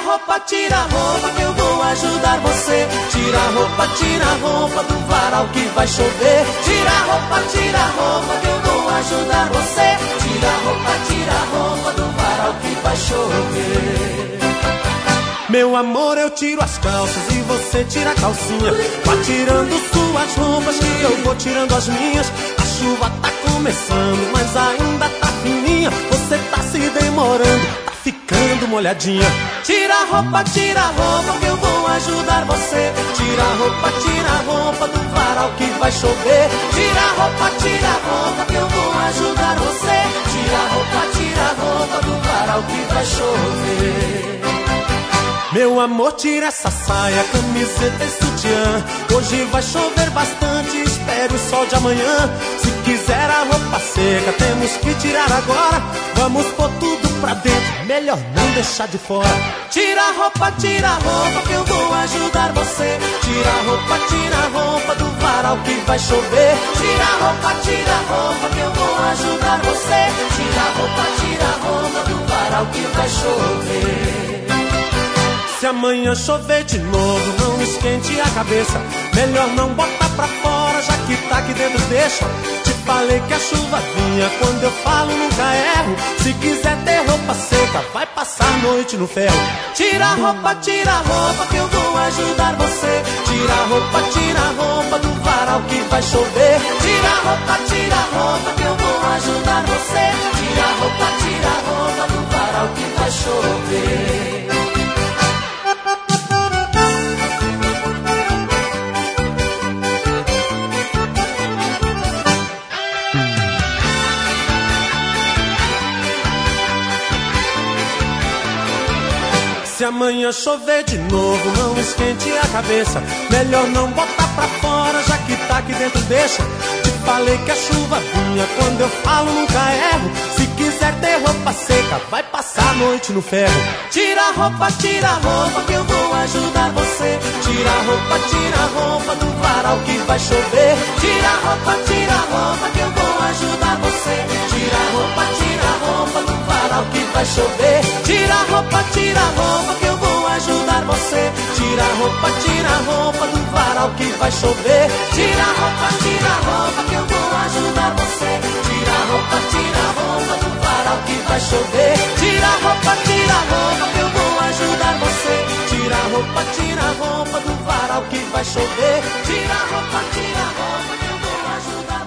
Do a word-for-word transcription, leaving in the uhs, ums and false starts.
roupa, tira a roupa que eu vou ajudar você. Tira a roupa, tira a roupa do varal que vai chover. Tira a roupa, tira a roupa que eu vou ajudar você. Tira a roupa, tira a roupa do varal que vai chover. Meu amor, eu tiro as calças e você tira a calcinha. Vá tirando suas roupas que eu vou tirando as minhas. A chuva tá começando, mas ainda tá fininha. Você tá se demorando, tá ficando molhadinha. Tira a roupa, tira a roupa que eu vou ajudar você. Tira a roupa, tira a roupa do varal que vai chover. Tira a roupa, tira a roupa que eu vou ajudar você. Tira a roupa, tira a roupa do varal que vai chover. Meu amor, tira essa saia, camiseta e sutiã. Hoje vai chover bastante, espere o sol de amanhã. Se quiser a roupa seca, temos que tirar agora. Vamos pôr tudo pra dentro, melhor não deixar de fora. Tira a roupa, tira a roupa que eu vou ajudar você. Tira a roupa, tira a roupa do varal que vai chover. Tira a roupa, tira a roupa que eu vou ajudar você. Tira a roupa, tira a roupa do varal que vai chover. Se amanhã chover de novo, não esquente a cabeça. Melhor não botar pra fora, já que tá aqui dentro deixa. Te falei que a chuva vinha, quando eu falo nunca erro. Se quiser ter roupa seca, vai passar a noite no ferro. Tira a roupa, tira a roupa que eu vou ajudar você. Tira a roupa, tira a roupa do varal que vai chover. Tira a roupa, tira a roupa que eu vou ajudar você. Tira a roupa, tira a roupa do varal que vai chover. Se amanhã chover de novo, não esquente a cabeça. Melhor não botar pra fora, já que tá aqui dentro deixa. Te falei que a chuva vinha, quando eu falo nunca erro. Se quiser ter roupa seca, vai passar a noite no ferro. Tira a roupa, tira a roupa que eu vou ajudar você. Tira a roupa, tira a roupa do varal que vai chover. Tira a roupa, tira a roupa que eu vou ajudar você. Tira a roupa, tira a roupa do varal que vai chover. Tira a roupa, tira a roupa que eu vou ajudar você. Tira a roupa, tira a roupa do varal que vai chover. Tira a roupa, tira a roupa que eu vou ajudar você. Tira a roupa, tira a roupa do varal que vai chover. Tira a roupa, tira a roupa que eu vou ajudar você. Tira a roupa, tira a roupa do varal que vai chover. Tira a roupa, tira a roupa que eu vou ajudar você.